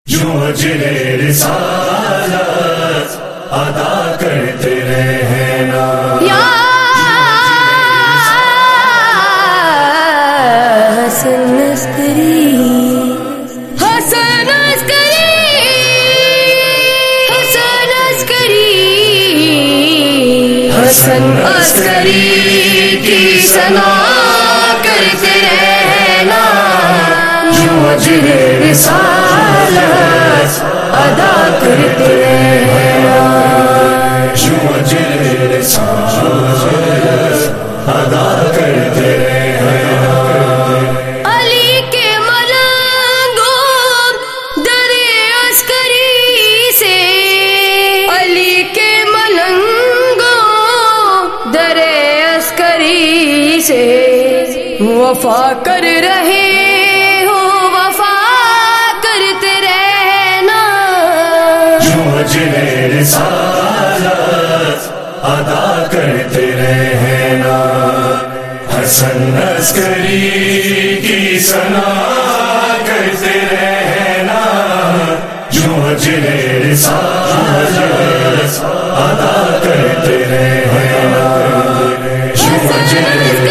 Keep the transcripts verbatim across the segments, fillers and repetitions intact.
جو اجر رسالت ادا کرتے رہنا، یا حسن عسکری، حسن عسکری، حسن عسکری، حسن عسکری کی ثنا کرتے رہنا، جو اجر رسالت ادا کرتے رہنا، جو اجر رسالت ادا کرتے رہنا۔ علی کے ملنگوں در عسکری سے، علی کے ملنگوں در عسکری سے وفا کر رہے ہو، وفا کرتے رہنا، جو اجر رسالت ادا کرتے رہنا، حسن عسکری کی ثنا کرتے رہنا، جو اجر رسالت ادا کرتے رہنا، جو اجر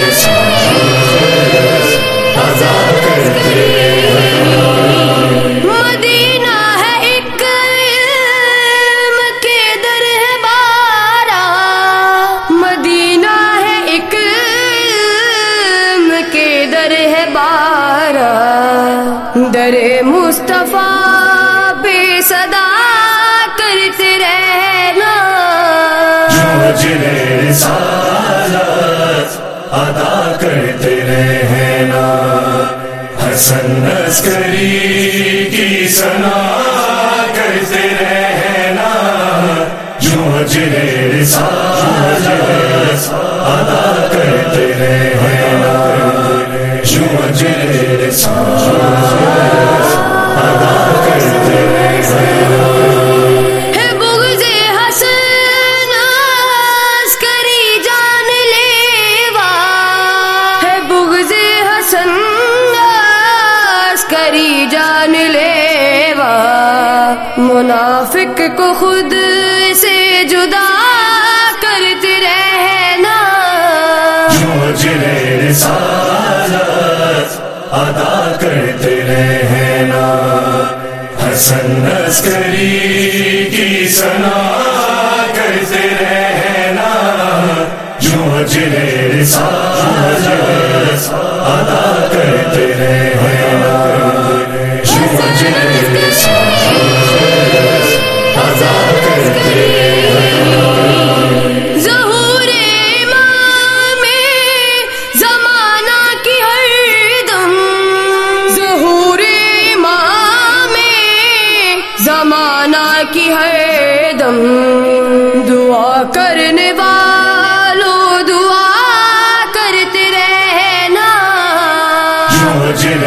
رسالت ادا کرتے رہنا۔ مدینہ ہے ایک علم کے در ہے بارہ، مدینہ ہے ایک علم کے در ہے بارہ، در مصطفیٰ بے صدا کرتے رہنا، جو اجر رسالت ادا کرتے رہنا، حسن عسکری کی ثنا کرتے رہنا، جو اجر رسالت ادا کرتے رہنا، جو اجر رسالت ادا کرتے رہنا۔ ہے بغض حسن عسکری جان لیوا، ہے بغض حسن عسکری جان لیوا، منافق کو خود سے جدا کرتے رہنا، جو اجر رسالت ادا کرتے رہنا، حسن عسکری کی ثنا کرتے رہنا، جو اجر رسالت ادا کرتے رہنا، جو اجر رسالت ادا کرتے رہنا۔ ظہور امام زمانہ کی ہر دم، ظہور امام زمانہ کی ہر دم، دعا کرنے والوں دعا کرتے رہنا، جو اجر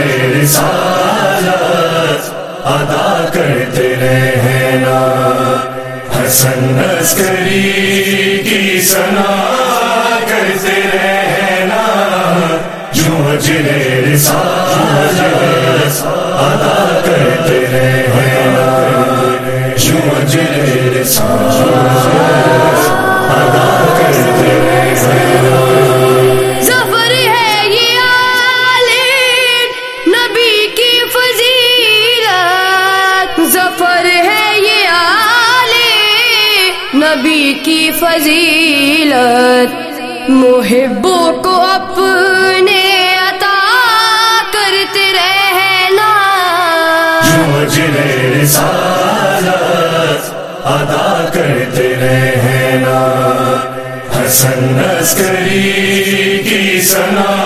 رسالت ادا کرتے رہنا، حسن عسکری کی ثنا کرتے رہنا، جو اجر رسالت ادا کرتے رہنا، جو اجر رسالت ادا کرتے رہنا۔ ظفر ہے یہ آل نبی کی فضیلت، ظفر ہے یہ آل نبی کی فضیلت، محبوں کو اپنے عطا کرتے رہنا، جو اجر رسالت ادا کرتے رہنا، حسن عسکری کی ثنا